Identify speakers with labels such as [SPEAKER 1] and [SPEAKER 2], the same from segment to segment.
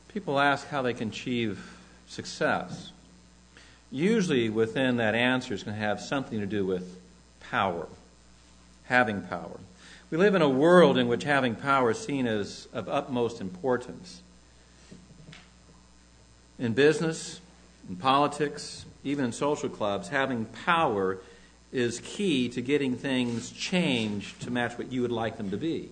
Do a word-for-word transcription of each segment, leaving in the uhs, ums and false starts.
[SPEAKER 1] People ask how they can achieve success. Usually within that answer is going to have something to do with power, having power. We live in a world in which having power is seen as of utmost importance. In business, in politics, even in social clubs, having power is key to getting things changed to match what you would like them to be.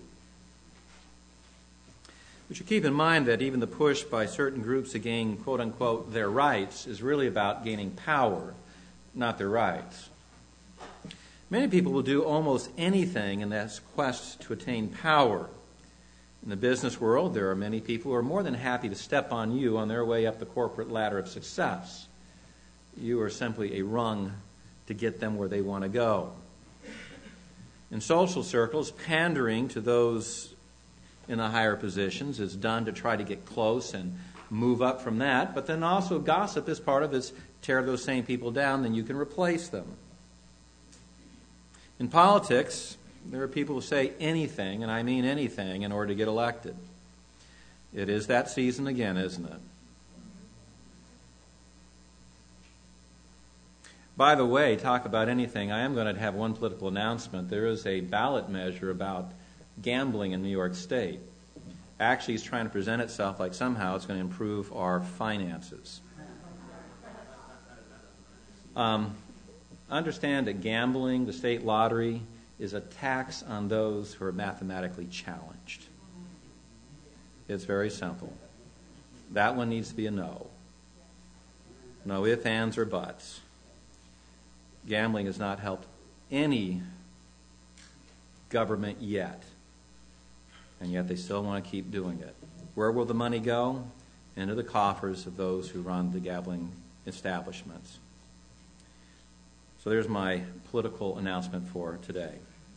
[SPEAKER 1] We should keep in mind that even the push by certain groups to gain, quote-unquote, their rights is really about gaining power, not their rights. Many people will do almost anything in this quest to attain power. In the business world, there are many people who are more than happy to step on you on their way up the corporate ladder of success. You are simply a rung to get them where they want to go. In social circles, pandering to those in the higher positions is done to try to get close and move up from that, but then also gossip is part of this. Tear those same people down, then you can replace them. In politics, there are people who say anything, and I mean anything, in order to get elected. It is that season again, isn't it? By the way, talk about anything, I am going to have one political announcement. There is a ballot measure about gambling in New York State. Actually, it's trying to present itself like somehow it's going to improve our finances. Um, understand that gambling, the state lottery, is a tax on those who are mathematically challenged. It's very simple. That one needs to be a no. No ifs, ands, or buts. Gambling has not helped any government yet. And yet they still want to keep doing it. Where will the money go? Into the coffers of those who run the gambling establishments. So there's my political announcement for today.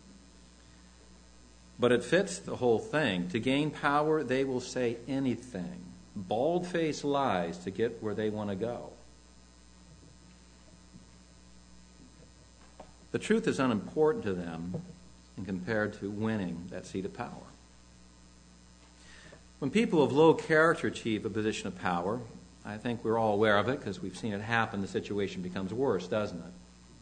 [SPEAKER 1] But it fits the whole thing. To gain power, they will say anything. Bald-faced lies to get where they want to go. The truth is unimportant to them and compared to winning that seat of power. When people of low character achieve a position of power, I think we're all aware of it because we've seen it happen, the situation becomes worse, doesn't it?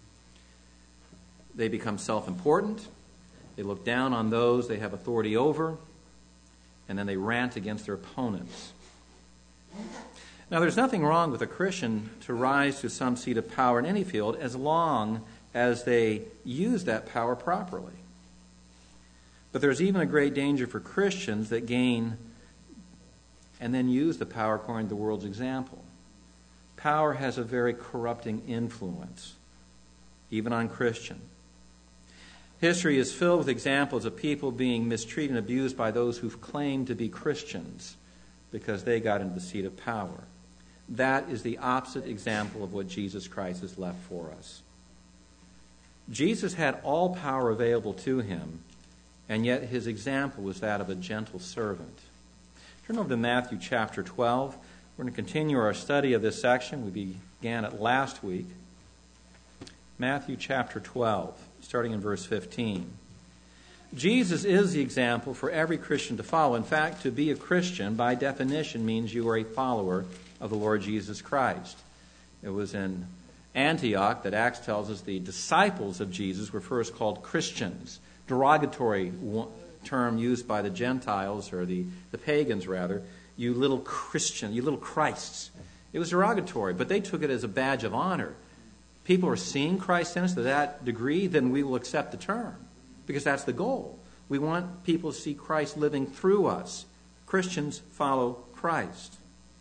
[SPEAKER 1] They become self-important, they look down on those they have authority over, and then they rant against their opponents. Now, there's nothing wrong with a Christian to rise to some seat of power in any field as long as they use that power properly. But there's even a great danger for Christians that gain and then use the power according to the world's example. Power has a very corrupting influence, even on Christians. History is filled with examples of people being mistreated and abused by those who've claimed to be Christians because they got into the seat of power. That is the opposite example of what Jesus Christ has left for us. Jesus had all power available to him, and yet his example was that of a gentle servant. Turn over to Matthew chapter twelve. We're going to continue our study of this section. We began it last week. Matthew chapter twelve, starting in verse fifteen. Jesus is the example for every Christian to follow. In fact, to be a Christian, by definition, means you are a follower of the Lord Jesus Christ. It was in Antioch that Acts tells us the disciples of Jesus were first called Christians, derogatory term used by the Gentiles, or the, the pagans rather, you little Christian, you little Christs. It was derogatory, but they took it as a badge of honor. People are seeing Christ in us to that degree, then we will accept the term, because that's the goal. We want people to see Christ living through us. Christians follow Christ.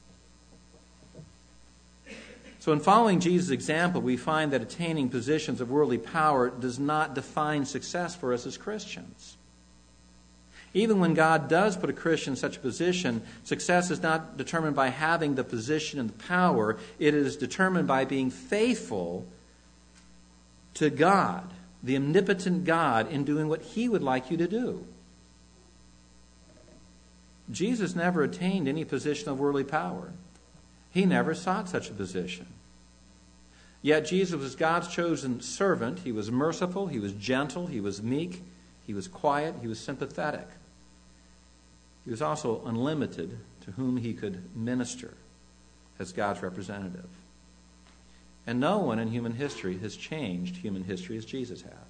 [SPEAKER 1] So in following Jesus' example, we find that attaining positions of worldly power does not define success for us as Christians. Even when God does put a Christian in such a position, success is not determined by having the position and the power. It is determined by being faithful to God, the omnipotent God, in doing what he would like you to do. Jesus never attained any position of worldly power. He never sought such a position. Yet Jesus was God's chosen servant. He was merciful, he was gentle, he was meek, he was quiet, he was sympathetic. He was also unlimited to to whom he could minister as God's representative. And no one in human history has changed human history as Jesus has.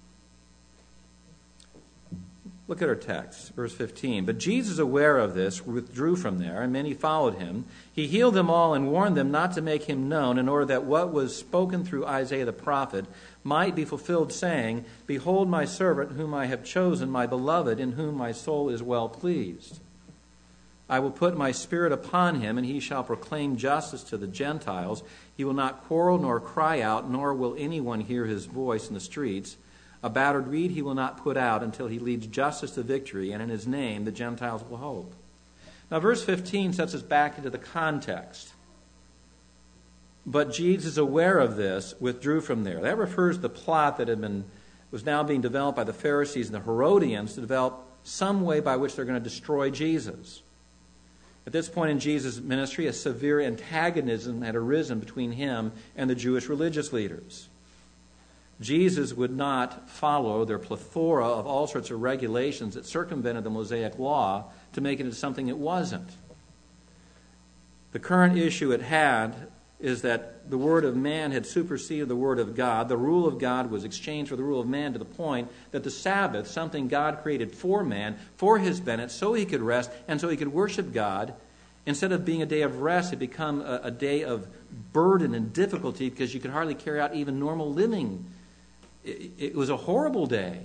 [SPEAKER 1] Look at our text, verse fifteen. But Jesus, aware of this, withdrew from there, and many followed him. He healed them all and warned them not to make him known, in order that what was spoken through Isaiah the prophet might be fulfilled, saying, Behold my servant whom I have chosen, my beloved, in whom my soul is well pleased. I will put my spirit upon him, and he shall proclaim justice to the Gentiles. He will not quarrel nor cry out, nor will anyone hear his voice in the streets. A battered reed he will not put out until he leads justice to victory, and in his name the Gentiles will hope. Now, verse fifteen sets us back into the context. But Jesus, aware of this, withdrew from there. That refers to the plot that had been was now being developed by the Pharisees and the Herodians to develop some way by which they're going to destroy Jesus. At this point in Jesus' ministry, a severe antagonism had arisen between him and the Jewish religious leaders. Jesus would not follow their plethora of all sorts of regulations that circumvented the Mosaic law to make it into something it wasn't. The current issue at hand is that the word of man had superseded the word of God. The rule of God was exchanged for the rule of man, to the point that the Sabbath, something God created for man, for his benefit, so he could rest and so he could worship God, instead of being a day of rest, it became a, a day of burden and difficulty because you could hardly carry out even normal living. It, it was a horrible day.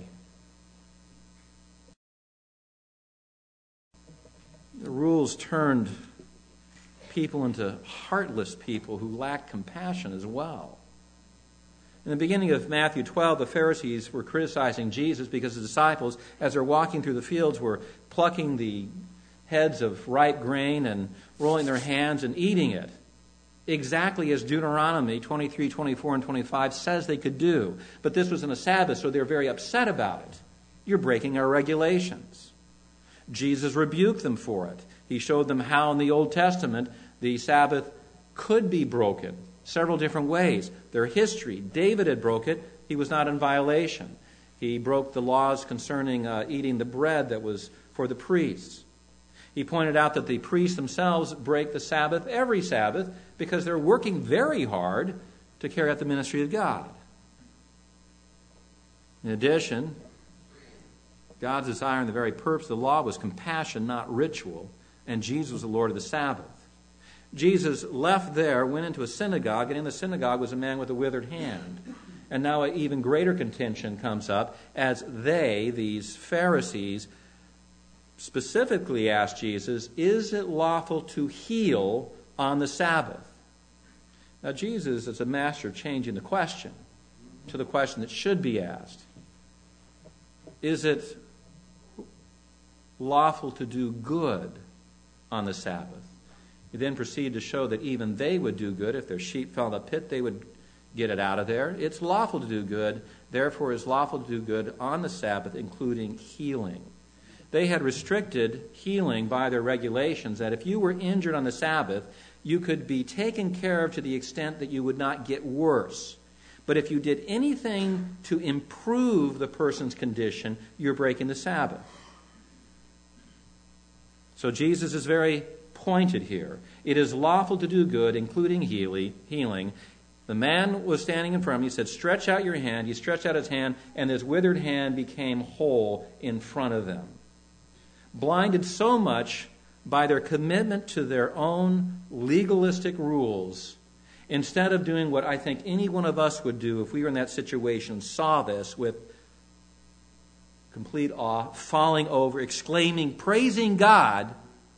[SPEAKER 1] The rules turned people into heartless people who lacked compassion as well. In the beginning of Matthew twelve, the Pharisees were criticizing Jesus because the disciples, as they're walking through the fields, were plucking the heads of ripe grain and rolling their hands and eating it, exactly as Deuteronomy twenty-three, twenty-four, and twenty-five says they could do. But this was on a Sabbath, so they're very upset about it. You're breaking our regulations. Jesus rebuked them for it. He showed them how in the Old Testament the Sabbath could be broken several different ways. Their history, David had broke it. He was not in violation. He broke the laws concerning uh, eating the bread that was for the priests. He pointed out that the priests themselves break the Sabbath every Sabbath because they're working very hard to carry out the ministry of God. In addition, God's desire and the very purpose of the law was compassion, not ritual, and Jesus was the Lord of the Sabbath. Jesus left there, went into a synagogue, and in the synagogue was a man with a withered hand. And now an even greater contention comes up as they, these Pharisees, specifically asked Jesus, is it lawful to heal on the Sabbath? Now Jesus is a master of changing the question to the question that should be asked. Is it lawful to do good on the Sabbath? He then proceeded to show that even they would do good. If their sheep fell in a pit, they would get it out of there. It's lawful to do good. Therefore, it's lawful to do good on the Sabbath, including healing. They had restricted healing by their regulations, that if you were injured on the Sabbath, you could be taken care of to the extent that you would not get worse. But if you did anything to improve the person's condition, you're breaking the Sabbath. So Jesus is very pointed here. It is lawful to do good, including healing. The man was standing in front of him. He said, stretch out your hand. He stretched out his hand, and his withered hand became whole in front of them. Blinded so much by their commitment to their own legalistic rules, instead of doing what I think any one of us would do if we were in that situation, saw this with complete awe, falling over, exclaiming, praising God,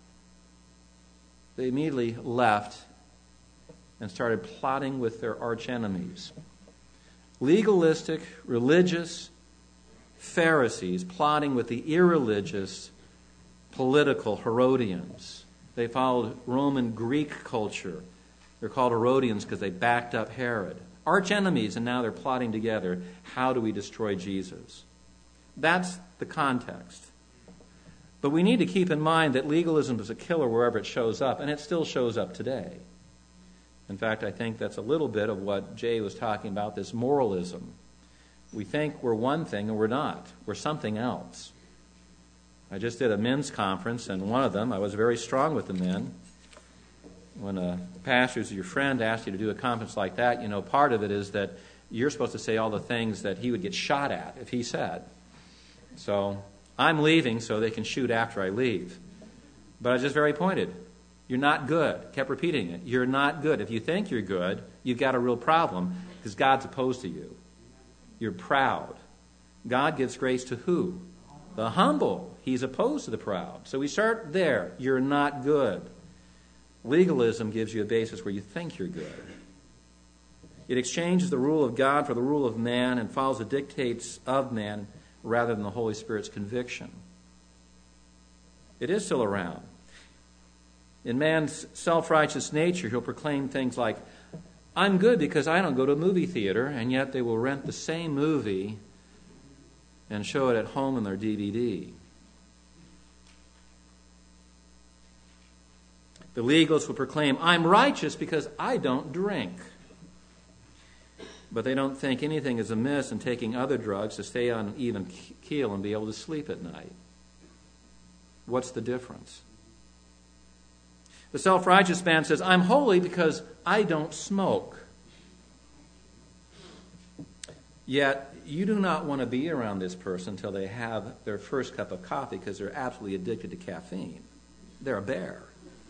[SPEAKER 1] they immediately left and started plotting with their archenemies. Legalistic, religious Pharisees plotting with the irreligious political Herodians. They followed Roman Greek culture. They're called Herodians because they backed up Herod. Arch enemies, and now they're plotting together. How do we destroy Jesus? That's the context. But we need to keep in mind that legalism is a killer wherever it shows up, and it still shows up today. In fact, I think that's a little bit of what Jay was talking about, this moralism. We think we're one thing and we're not. We're something else. I just did a men's conference, and one of them, I was very strong with the men. When a pastor who's your friend asks you to do a conference like that, you know, part of it is that you're supposed to say all the things that he would get shot at if he said. So I'm leaving so they can shoot after I leave. But I was just very pointed. You're not good. Kept repeating it. You're not good. If you think you're good, you've got a real problem because God's opposed to you. You're proud. God gives grace to who? The humble. He's opposed to the proud. So we start there. You're not good. Legalism gives you a basis where you think you're good. It exchanges the rule of God for the rule of man and follows the dictates of man rather than the Holy Spirit's conviction. It is still around. In man's self-righteous nature, he'll proclaim things like, I'm good because I don't go to a movie theater, and yet they will rent the same movie and show it at home in their D V D. The legalists will proclaim, I'm righteous because I don't drink. But they don't think anything is amiss in taking other drugs to stay on an even keel and be able to sleep at night. What's the difference? The self-righteous man says, I'm holy because I don't smoke. Yet, you do not want to be around this person until they have their first cup of coffee because they're absolutely addicted to caffeine. They're a bear.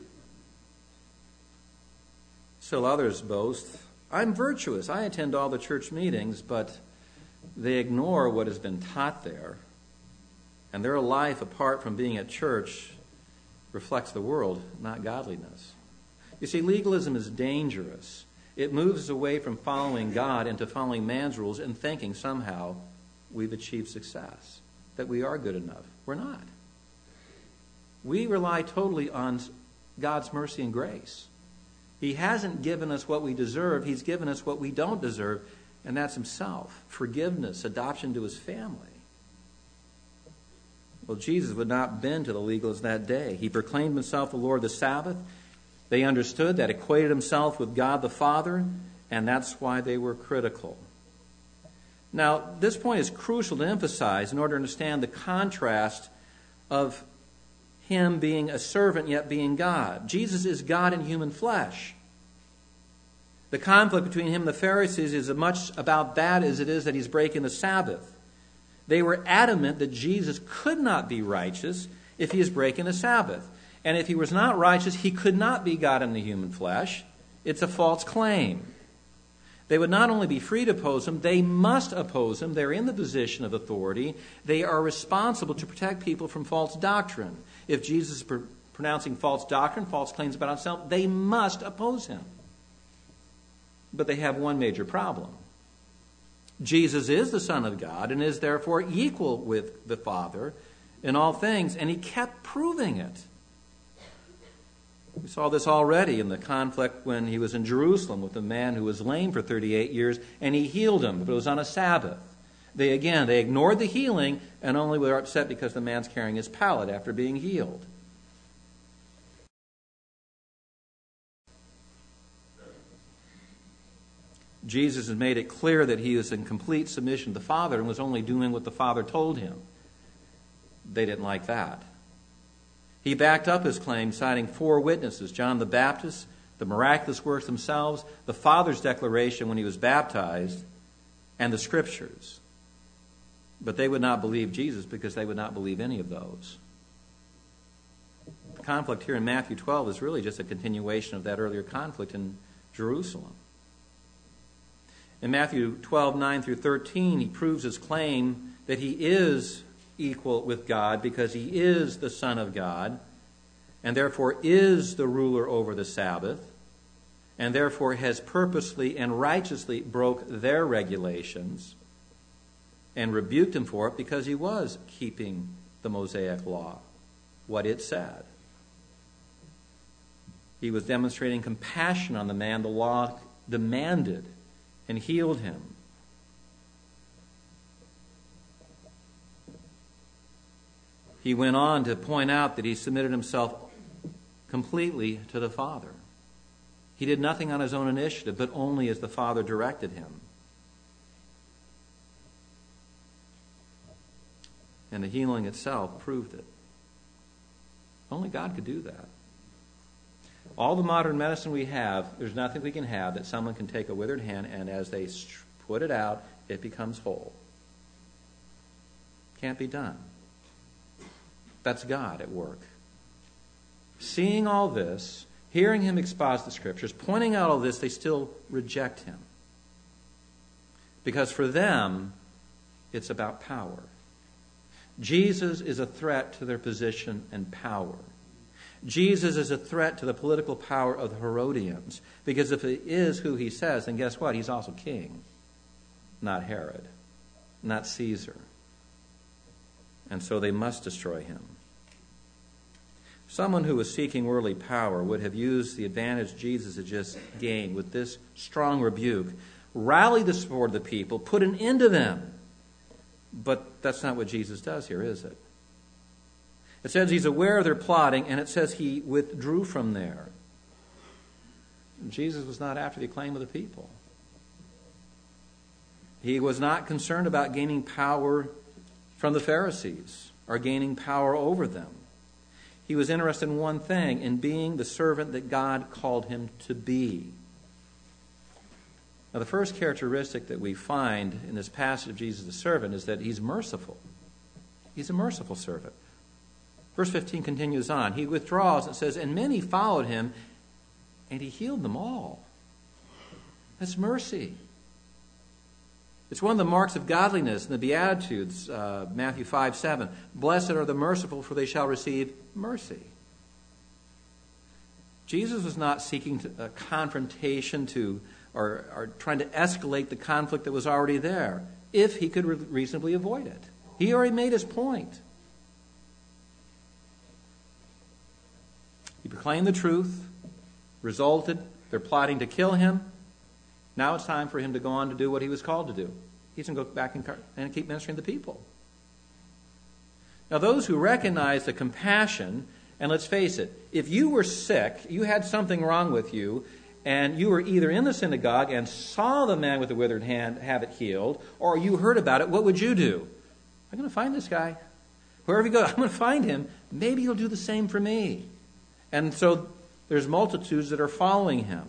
[SPEAKER 1] Still others boast, I'm virtuous. I attend all the church meetings, but they ignore what has been taught there. And their life apart from being at church reflects the world, not godliness. You see, legalism is dangerous. It moves us away from following God into following man's rules and thinking somehow we've achieved success, that we are good enough. We're not. We rely totally on God's mercy and grace. He hasn't given us what we deserve. He's given us what we don't deserve, and that's himself, forgiveness, adoption to his family. Well, Jesus would not bend to the legalists that day. He proclaimed himself the Lord of the Sabbath. They understood that, equated himself with God the Father, and that's why they were critical. Now, this point is crucial to emphasize in order to understand the contrast of him being a servant yet being God. Jesus is God in human flesh. The conflict between him and the Pharisees is as much about that as it is that he's breaking the Sabbath. They were adamant that Jesus could not be righteous if he is breaking the Sabbath. And if he was not righteous, he could not be God in the human flesh. It's a false claim. They would not only be free to oppose him, they must oppose him. They're in the position of authority. They are responsible to protect people from false doctrine. If Jesus is pr- pronouncing false doctrine, false claims about himself, they must oppose him. But they have one major problem. Jesus is the Son of God and is therefore equal with the Father in all things, and he kept proving it. We saw this already in the conflict when he was in Jerusalem with a man who was lame for thirty-eight years, and he healed him, but it was on a Sabbath. They, again, they ignored the healing and only were upset because the man's carrying his pallet after being healed. Jesus has made it clear that he was in complete submission to the Father and was only doing what the Father told him. They didn't like that. He backed up his claim, citing four witnesses: John the Baptist, the miraculous works themselves, the Father's declaration when he was baptized, and the Scriptures. But they would not believe Jesus because they would not believe any of those. The conflict here in Matthew twelve is really just a continuation of that earlier conflict in Jerusalem. In Matthew twelve, nine through thirteen, he proves his claim that he is equal with God because he is the Son of God and therefore is the ruler over the Sabbath and therefore has purposely and righteously broke their regulations and rebuked him for it because he was keeping the Mosaic law, what it said. He was demonstrating compassion on the man the law demanded and healed him. He went on to point out that he submitted himself completely to the Father. He did nothing on his own initiative, but only as the Father directed him. And the healing itself proved it. Only God could do that. All the modern medicine we have, there's nothing we can have that someone can take a withered hand and as they put it out, it becomes whole. Can't be done. That's God at work. Seeing all this, hearing him exposit the Scriptures, pointing out all this, they still reject him. Because for them, it's about power. Jesus is a threat to their position and power. Jesus is a threat to the political power of the Herodians. Because if he is who he says, then guess what? He's also king. Not Herod. Not Caesar. And so they must destroy him. Someone who was seeking worldly power would have used the advantage Jesus had just gained with this strong rebuke, rally the support of the people, put an end to them. But that's not what Jesus does here, is it? It says he's aware of their plotting, and it says he withdrew from there. Jesus was not after the acclaim of the people. He was not concerned about gaining power from the Pharisees or gaining power over them. He was interested in one thing, in being the servant that God called him to be. Now, the first characteristic that we find in this passage of Jesus the servant is that he's merciful. He's a merciful servant. Verse fifteen continues on. He withdraws and says, and many followed him, and he healed them all. That's mercy. It's one of the marks of godliness in the Beatitudes, uh, Matthew five seven. Blessed are the merciful, for they shall receive mercy. Jesus was not seeking to, a confrontation to, or, or trying to escalate the conflict that was already there, if he could re- reasonably avoid it. He already made his point. He proclaimed the truth, resulted, they're plotting to kill him. Now it's time for him to go on to do what he was called to do. He's going to go back and, and keep ministering to the people. Now those who recognize the compassion, and let's face it, if you were sick, you had something wrong with you, and you were either in the synagogue and saw the man with the withered hand have it healed, or you heard about it, what would you do? I'm going to find this guy. Wherever he goes, I'm going to find him. Maybe he'll do the same for me. And so there's multitudes that are following him.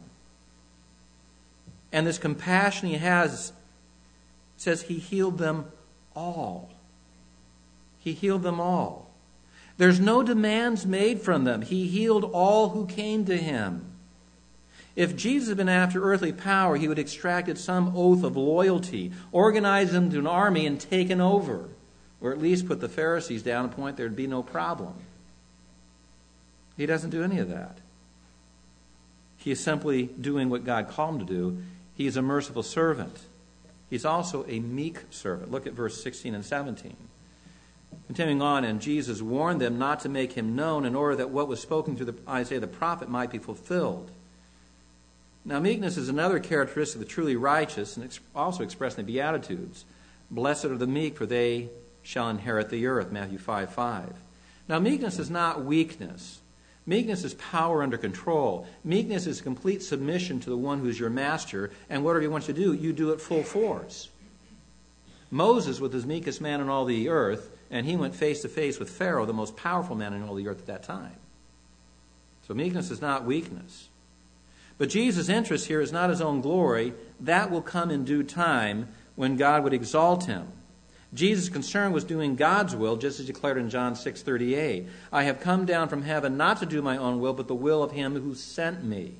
[SPEAKER 1] And this compassion he has says he healed them all. He healed them all. There's no demands made from them. He healed all who came to him. If Jesus had been after earthly power, he would have extracted some oath of loyalty, organized them to an army, and taken over. Or at least put the Pharisees down to a point there'd be no problem. He doesn't do any of that. He is simply doing what God called him to do. He is a merciful servant. He's also a meek servant. Look at verse sixteen and seventeen. Continuing on, and Jesus warned them not to make him known in order that what was spoken through the, Isaiah the prophet might be fulfilled. Now, meekness is another characteristic of the truly righteous and also expressed in the Beatitudes. Blessed are the meek, for they shall inherit the earth, Matthew five five. Now, meekness is not weakness. Meekness is power under control. Meekness is complete submission to the one who's your master, and whatever he wants you to do, you do it full force. Moses was the meekest man on all the earth, and he went face to face with Pharaoh, the most powerful man on all the earth at that time. So meekness is not weakness. But Jesus' interest here is not his own glory. That will come in due time when God would exalt him. Jesus' concern was doing God's will, just as declared in John six thirty-eight. I have come down from heaven not to do my own will, but the will of him who sent me.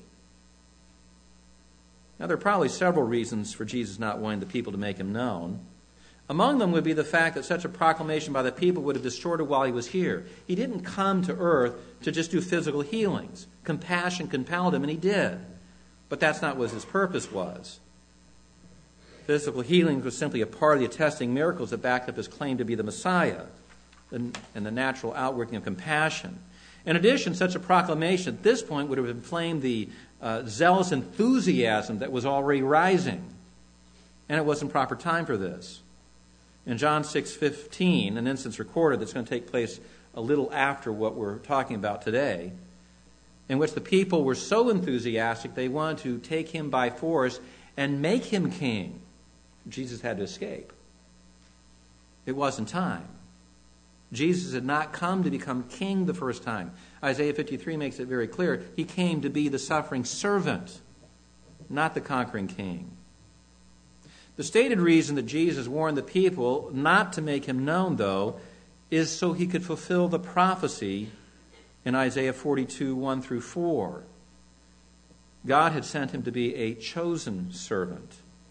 [SPEAKER 1] Now, there are probably several reasons for Jesus not wanting the people to make him known. Among them would be the fact that such a proclamation by the people would have distorted while he was here. He didn't come to earth to just do physical healings. Compassion compelled him, and he did. But that's not what his purpose was. Physical healing was simply a part of the attesting miracles that backed up his claim to be the Messiah and the natural outworking of compassion. In addition, such a proclamation at this point would have inflamed the uh, zealous enthusiasm that was already rising. And it wasn't proper time for this. In John six fifteen, an instance recorded that's going to take place a little after what we're talking about today, in which the people were so enthusiastic they wanted to take him by force and make him king. Jesus had to escape. It wasn't time. Jesus had not come to become king the first time. Isaiah fifty-three makes it very clear. He came to be the suffering servant, not the conquering king. The stated reason that Jesus warned the people not to make him known, though, is so he could fulfill the prophecy in Isaiah forty-two, one through four. God had sent him to be a chosen servant.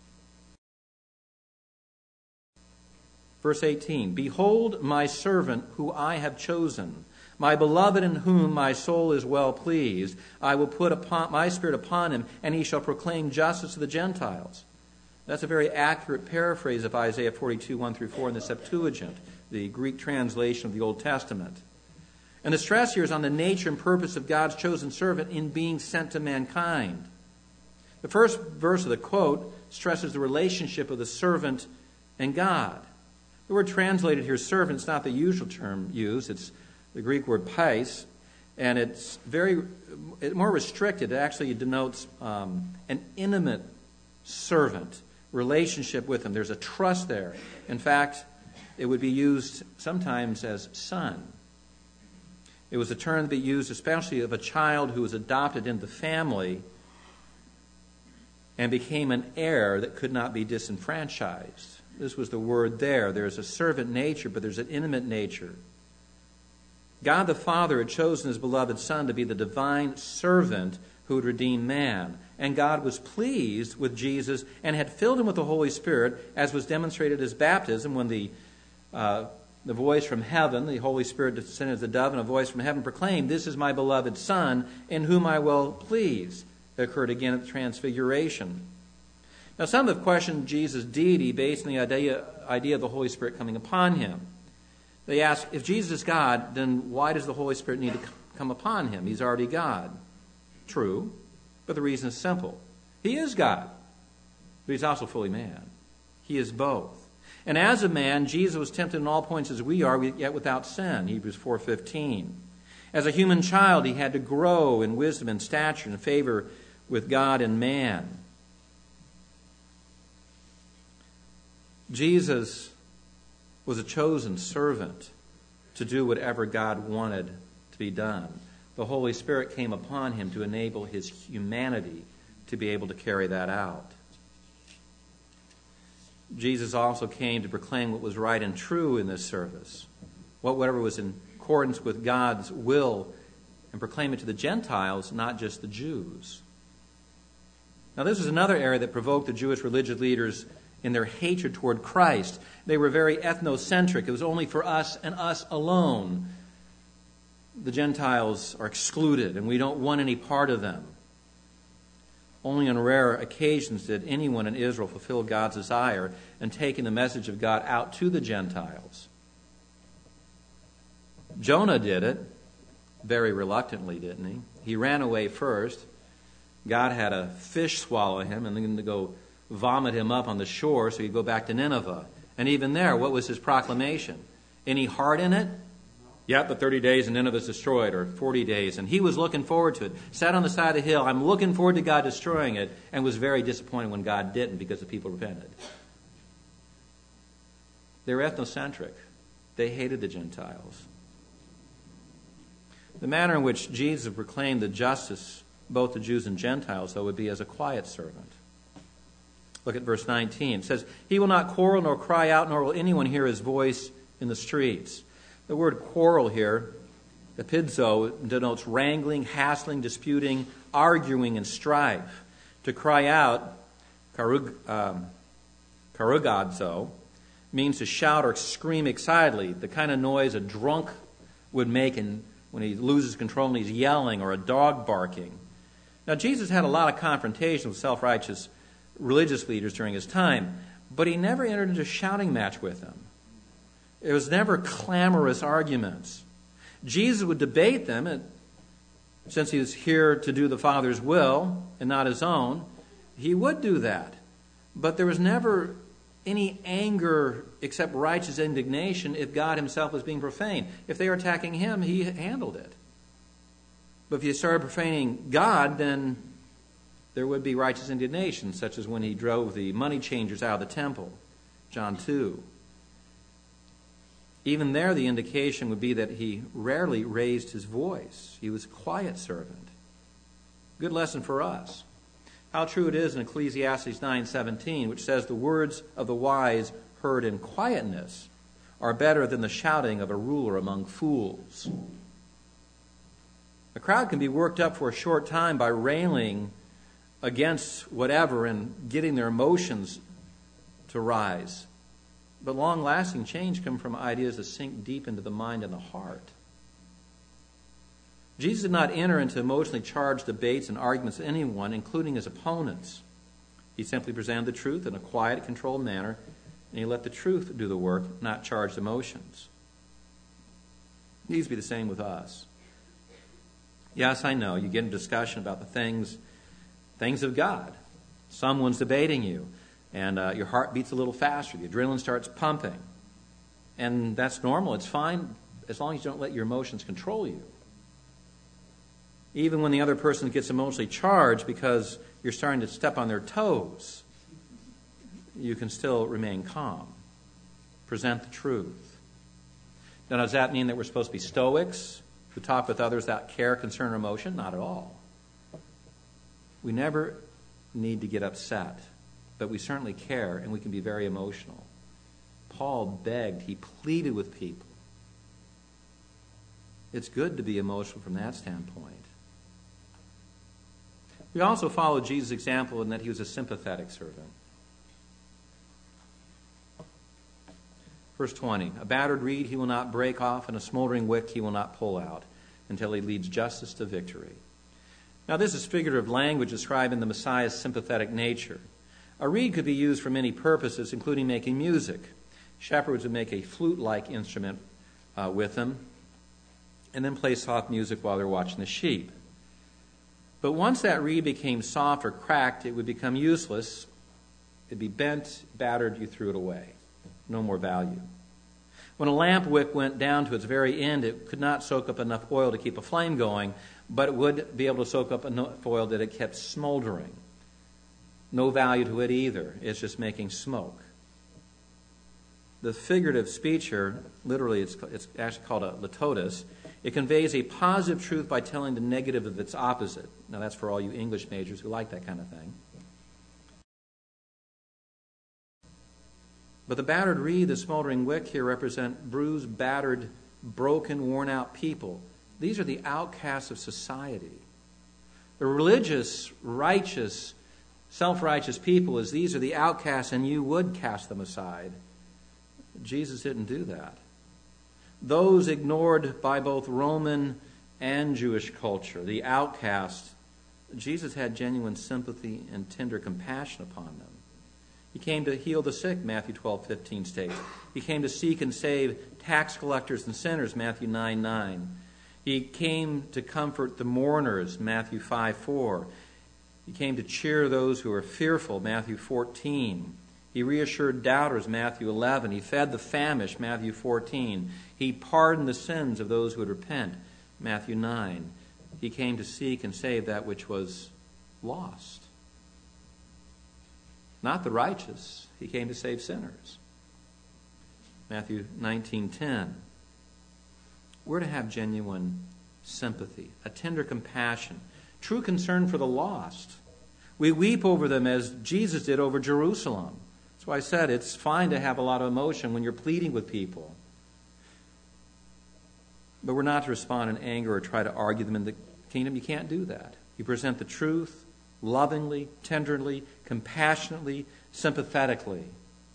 [SPEAKER 1] Verse eighteen, "Behold my servant who I have chosen, my beloved in whom my soul is well pleased. I will put upon my spirit upon him, and he shall proclaim justice to the Gentiles." That's a very accurate paraphrase of Isaiah forty-two, one through four in the Septuagint, the Greek translation of the Old Testament. And the stress here is on the nature and purpose of God's chosen servant in being sent to mankind. The first verse of the quote stresses the relationship of the servant and God. The word translated here, servant, is not the usual term used. It's the Greek word pais, and it's very it's more restricted. It actually denotes um, an intimate servant relationship with him. There's a trust there. In fact, it would be used sometimes as son. It was a term to be used especially of a child who was adopted into the family and became an heir that could not be disenfranchised. This was the word there. There's a servant nature, but there's an intimate nature. God the Father had chosen his beloved Son to be the divine servant who would redeem man. And God was pleased with Jesus and had filled him with the Holy Spirit, as was demonstrated at his baptism when the uh, the voice from heaven, the Holy Spirit descended as a dove, and a voice from heaven proclaimed, "This is my beloved Son, in whom I will please." It occurred again at the Transfiguration. Now, some have questioned Jesus' deity based on the idea, idea of the Holy Spirit coming upon him. They ask, if Jesus is God, then why does the Holy Spirit need to come upon him? He's already God. True, but the reason is simple. He is God, but he's also fully man. He is both. And as a man, Jesus was tempted in all points as we are, yet without sin, Hebrews four fifteen. As a human child, he had to grow in wisdom and stature and favor with God and man. Jesus was a chosen servant to do whatever God wanted to be done. The Holy Spirit came upon him to enable his humanity to be able to carry that out. Jesus also came to proclaim what was right and true in this service, whatever was in accordance with God's will, and proclaim it to the Gentiles, not just the Jews. Now, this was another area that provoked the Jewish religious leaders in their hatred toward Christ. They were very ethnocentric. It was only for us and us alone. The Gentiles are excluded, and we don't want any part of them. Only on rare occasions did anyone in Israel fulfill God's desire and taking the message of God out to the Gentiles. Jonah did it, very reluctantly, didn't he? He ran away first. God had a fish swallow him and then to go vomit him up on the shore so he'd go back to Nineveh. And even there, what was his proclamation? Any heart in it? Yep, but thirty days and Nineveh is destroyed, or forty days. And he was looking forward to it. Sat on the side of the hill, I'm looking forward to God destroying it, and was very disappointed when God didn't because the people repented. They were ethnocentric. They hated the Gentiles. The manner in which Jesus proclaimed the justice, both to Jews and Gentiles, though, would be as a quiet servant. Look at verse nineteen. It says, "He will not quarrel nor cry out, nor will anyone hear his voice in the streets." The word quarrel here, epidzo, denotes wrangling, hassling, disputing, arguing, and strife. To cry out, karug, um, karugadzo, means to shout or scream excitedly, the kind of noise a drunk would make in, when he loses control and he's yelling, or a dog barking. Now, Jesus had a lot of confrontation with self-righteous religious leaders during his time, but he never entered into a shouting match with them. It was never clamorous arguments. Jesus would debate them, and since he was here to do the Father's will and not his own, he would do that. But there was never any anger except righteous indignation if God himself was being profaned. If they were attacking him, he handled it. But if you started profaning God, then there would be righteous indignation, such as when he drove the money changers out of the temple, John two. Even there, the indication would be that he rarely raised his voice. He was a quiet servant. Good lesson for us. How true it is in Ecclesiastes nine seventeen, which says, "The words of the wise heard in quietness are better than the shouting of a ruler among fools." A crowd can be worked up for a short time by railing against whatever and getting their emotions to rise. But long-lasting change comes from ideas that sink deep into the mind and the heart. Jesus did not enter into emotionally charged debates and arguments with anyone, including his opponents. He simply presented the truth in a quiet, controlled manner, and he let the truth do the work, not charged emotions. It needs to be the same with us. Yes, I know, you get in discussion about the things, things of God. Someone's debating you. And uh, your heart beats a little faster. The adrenaline starts pumping. And that's normal. It's fine as long as you don't let your emotions control you. Even when the other person gets emotionally charged because you're starting to step on their toes, you can still remain calm. Present the truth. Now, does that mean that we're supposed to be stoics who talk with others without care, concern, or emotion? Not at all. We never need to get upset. But we certainly care, and we can be very emotional. Paul begged, he pleaded with people. It's good to be emotional from that standpoint. We also follow Jesus' example in that he was a sympathetic servant. Verse twenty, "A battered reed he will not break off, and a smoldering wick he will not pull out, until he leads justice to victory." Now this is figurative language describing the Messiah's sympathetic nature. A reed could be used for many purposes, including making music. Shepherds would make a flute-like instrument uh, with them and then play soft music while they're watching the sheep. But once that reed became soft or cracked, it would become useless. It'd be bent, battered, you threw it away. No more value. When a lamp wick went down to its very end, it could not soak up enough oil to keep a flame going, but it would be able to soak up enough oil that it kept smoldering. No value to it either. It's just making smoke. The figurative speech here, literally it's, it's actually called a litotes. It conveys a positive truth by telling the negative of its opposite. Now that's for all you English majors who like that kind of thing. But the battered reed, the smoldering wick here represent bruised, battered, broken, worn-out people. These are the outcasts of society. The religious, righteous, self-righteous people, as these are the outcasts, and you would cast them aside. Jesus didn't do that. Those ignored by both Roman and Jewish culture, the outcasts, Jesus had genuine sympathy and tender compassion upon them. He came to heal the sick, Matthew twelve fifteen states. He came to seek and save tax collectors and sinners, Matthew nine nine. He came to comfort the mourners, Matthew five four. He came to cheer those who are fearful, Matthew fourteen. He reassured doubters, Matthew eleven. He fed the famished, Matthew fourteen. He pardoned the sins of those who would repent, Matthew nine. He came to seek and save that which was lost. Not the righteous. He came to save sinners. Matthew nineteen ten. We're to have genuine sympathy, a tender compassion, true concern for the lost. We weep over them as Jesus did over Jerusalem. That's why I said it's fine to have a lot of emotion when you're pleading with people. But we're not to respond in anger or try to argue them in the kingdom. You can't do that. You present the truth lovingly, tenderly, compassionately, sympathetically.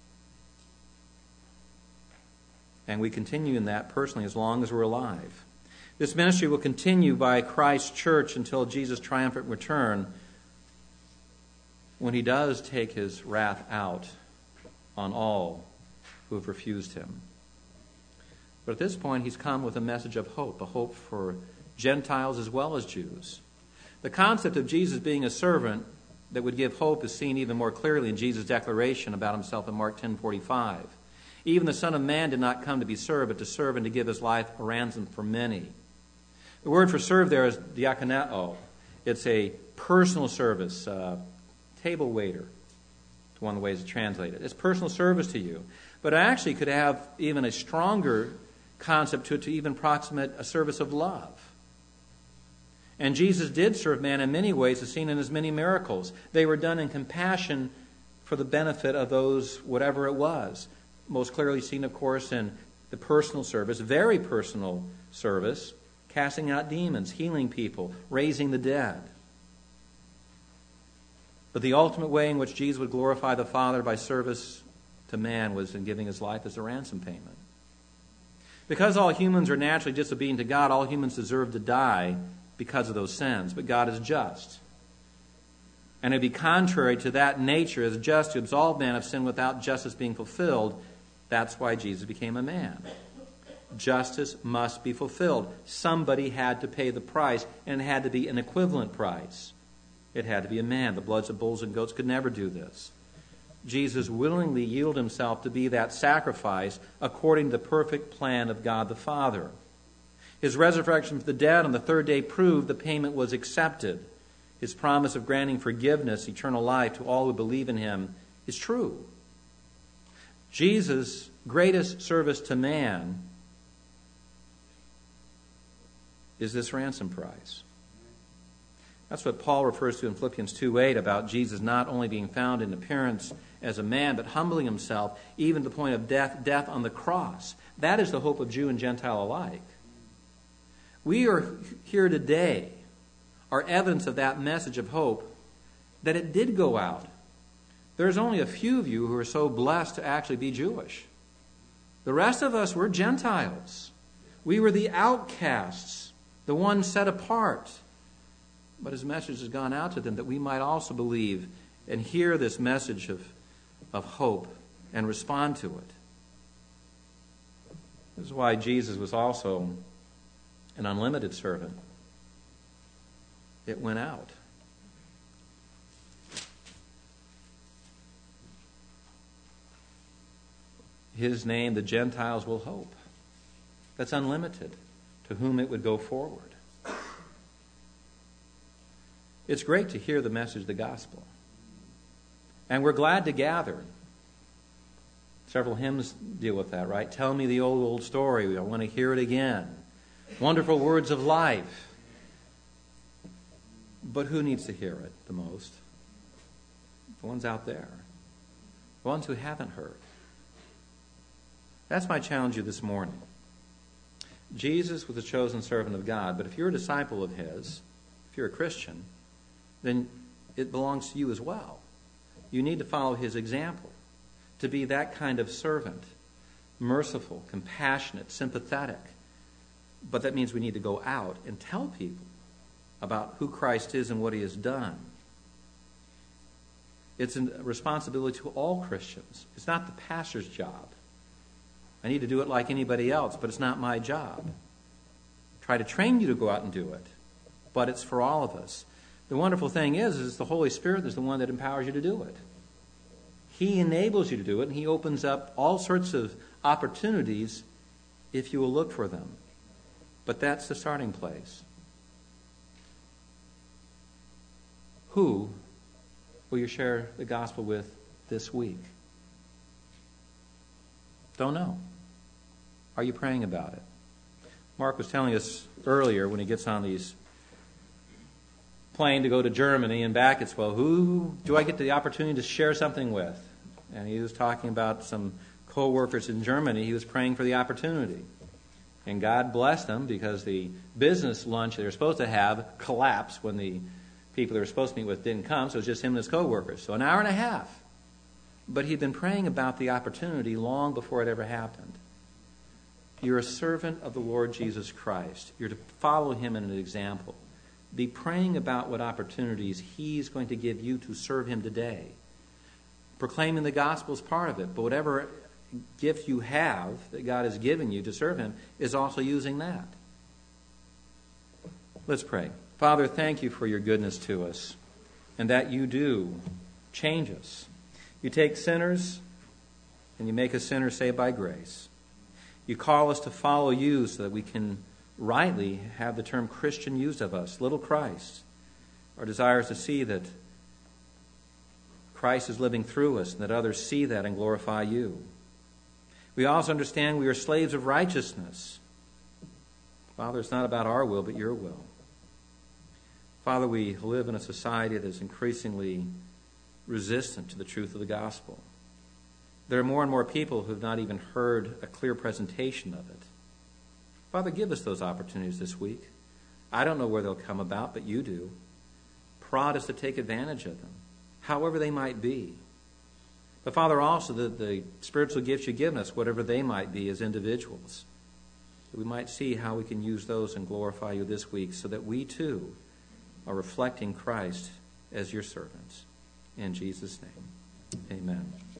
[SPEAKER 1] And we continue in that personally as long as we're alive. This ministry will continue by Christ's church until Jesus' triumphant return, when he does take his wrath out on all who have refused him. But at this point, he's come with a message of hope, a hope for Gentiles as well as Jews. The concept of Jesus being a servant that would give hope is seen even more clearly in Jesus' declaration about himself in Mark ten forty-five. Even the Son of Man did not come to be served, but to serve and to give his life a ransom for many. The word for serve there is diakoneo. It's a personal service, uh, table waiter. It's one of the ways to translate it. It's personal service to you. But I actually could have even a stronger concept to it, to even approximate a service of love. And Jesus did serve man in many ways, as seen in his many miracles. They were done in compassion for the benefit of those, whatever it was. Most clearly seen, of course, in the personal service, very personal service, casting out demons, healing people, raising the dead. But the ultimate way in which Jesus would glorify the Father by service to man was in giving his life as a ransom payment. Because all humans are naturally disobedient to God, all humans deserve to die because of those sins. But God is just. And it would be contrary to that nature as just to absolve man of sin without justice being fulfilled. That's why Jesus became a man. Justice must be fulfilled. Somebody had to pay the price, and it had to be an equivalent price. It had to be a man. The bloods of bulls and goats could never do this. Jesus willingly yielded himself to be that sacrifice according to the perfect plan of God the Father. His resurrection from the dead on the third day proved the payment was accepted. His promise of granting forgiveness, eternal life to all who believe in him is true. Jesus' greatest service to man is this ransom price. That's what Paul refers to in Philippians two eight about Jesus not only being found in appearance as a man, but humbling himself even to the point of death, death on the cross. That is the hope of Jew and Gentile alike. We are here today are evidence of that message of hope, that it did go out. There's only a few of you who are so blessed to actually be Jewish. The rest of us were Gentiles. We were the outcasts, the ones set apart. But his message has gone out to them that we might also believe and hear this message of, of hope and respond to it. This is why Jesus was also an unlimited servant. It went out. His name, the Gentiles will hope. That's unlimited, to whom it would go forward. It's great to hear the message of the gospel. And we're glad to gather. Several hymns deal with that, right? Tell me the old, old story. I want to hear it again. Wonderful words of life. But who needs to hear it the most? The ones out there. The ones who haven't heard. That's my challenge to you this morning. Jesus was a chosen servant of God, but if you're a disciple of his, if you're a Christian, then it belongs to you as well. You need to follow his example, to be that kind of servant, merciful, compassionate, sympathetic. But that means we need to go out and tell people about who Christ is and what he has done. It's a responsibility to all Christians. It's not the pastor's job. I need to do it like anybody else, but it's not my job. Try to train you to go out and do it, but it's for all of us. The wonderful thing is, is the Holy Spirit is the one that empowers you to do it. He enables you to do it, and he opens up all sorts of opportunities if you will look for them. But that's the starting place. Who will you share the gospel with this week? Don't know. Are you praying about it? Mark was telling us earlier when he gets on these plane to go to Germany and back, it's, well, who do I get the opportunity to share something with? And he was talking about some co-workers in Germany. He was praying for the opportunity. And God blessed them because the business lunch they were supposed to have collapsed when the people they were supposed to meet with didn't come, so it was just him and his co-workers. So an hour and a half. But he'd been praying about the opportunity long before it ever happened. You're a servant of the Lord Jesus Christ. You're to follow him in an example. Be praying about what opportunities he's going to give you to serve him today. Proclaiming the gospel is part of it, but whatever gift you have that God has given you to serve him is also using that. Let's pray. Father, thank you for your goodness to us and that you do change us. You take sinners and you make us sinners saved by grace. You call us to follow you so that we can rightly have the term Christian used of us, little Christ. Our desire is to see that Christ is living through us and that others see that and glorify you. We also understand we are slaves of righteousness. Father, it's not about our will, but your will. Father, we live in a society that is increasingly resistant to the truth of the gospel. There are more and more people who have not even heard a clear presentation of it. Father, give us those opportunities this week. I don't know where they'll come about, but you do. Prod us to take advantage of them, however they might be. But Father, also the, the spiritual gifts you've given us, whatever they might be as individuals, that we might see how we can use those and glorify you this week so that we too are reflecting Christ as your servants. In Jesus' name, amen.